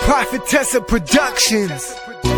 Prophetessa Productions.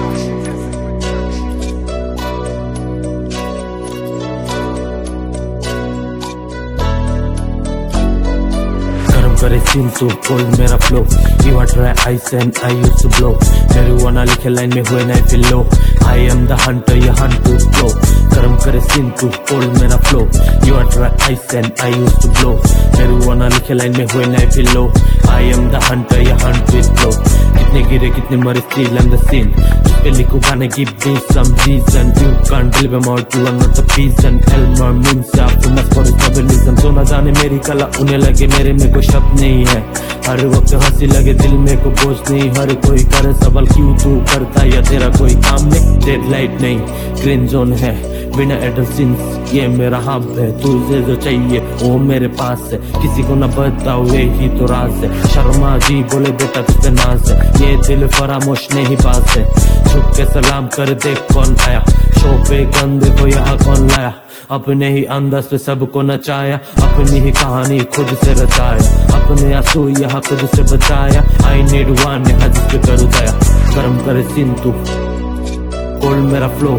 करे scene तो cold मेरा flow you are dry ice and I used to blow marijuana लिखे line में हुए नहीं feel low I am the hunter you hunt to flow गरम करे सीन तो कोल्ड मेरा flow you are dry ice and I used to blow marijuana लिखे line में हुए नहीं feel low I am the hunter you hunt to flow कितने गिरे कितने मरे स्टिल एंड द सीन उसके लिखो गाने give me some reason you can't believe am out you are not the reason Elmer means आप फेमस फॉर हिज नोबलिज्म तो ना जाने मेरी कला उन्हें लगे मेरे में कोई शब्द नहीं है हर वक्त हंसी लगे दिल में को बोझ नहीं हर कोई करे सवाल क्यों तू करता या तेरा कोई काम नहीं डेडलाइट नहीं ग्रीन जोन है बिना एडल्सिंस ये मेरा हब है तुझे जो चाहिए वो मेरे पास है किसी को न बताओ यही तो राज है शर्मा जी बोले बेटा तुझे नाज है ये दिल फरामोश नहीं पास है झुक के सलाम कर देख कौन आया शो पे गंदे को यहाँ कौन लाया अपने ही अंदाज से सबको नचाया अपनी ही कहानी खुद से रचाया अपने आंसू यहाँ खुद से बचाया आई नीड वन यहाँ जिसपे करूँ दया गरम करे सीन तू कोल्ड मेरा flow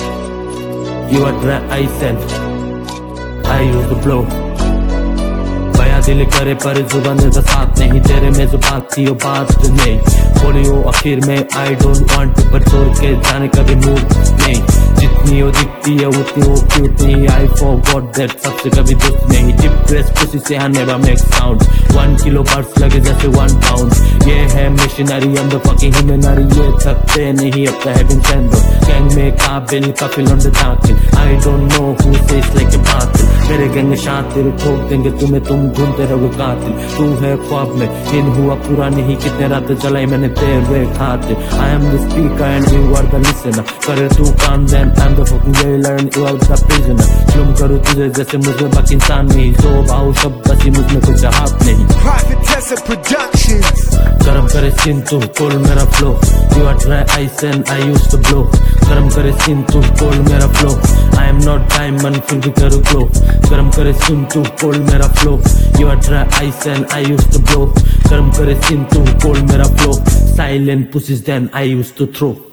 you are dry ice and I used to blow बया दिल करे पर जुबान का साथ नहीं तेरे में जो बात थी वो बात नहीं बोली वो आखिर में आई डोंट वांट पर छोड़ के जाने का भी मूड नहीं जितनी वो दिखती है उतनी वो क्यूट नहीं आई फॉरगॉट दैट सबसे कभी दुख नहीं डिप ड्रेस पुसी से I never make sound 1 kilo birds लगे जैसे 1 पाउंड ये है missionary and the fucking humanary ये थकते नहीं अब है विंसेंडो गैंग में काबिल काफिल ऑन द दाखिल I don't know who says like a बातिल मेरे गैंग शातिर ठोक देंगे तुम्हें तुम ढूंढते रहोगे कातिल तू है ख्वाब में दिन हुआ पूरा नहीं कितने रात जलाई मैंने तेरे खातिर I am the speaker and you are the listener करे तू काम then I am the fucking jailer and you are the prisoner जुल्म करूं तुझे जैसे मुझे बाकी इंसान नहीं जो बाहु शब्द बसी मुझ में कुछ हाथ नहीं Prophetessa Productions. गरम करे सीन तू कोल्ड मेरा flow you are dry ice and I used to blow गरम करे सीन तू कोल्ड मेरा flow I am not diamond फिर भी करूँ ग्लो गरम करे सीन तू कोल्ड मेरा flow you are dry ice and I used to blow गरम करे सीन तू कोल्ड मेरा flow silent pussies then I used to throw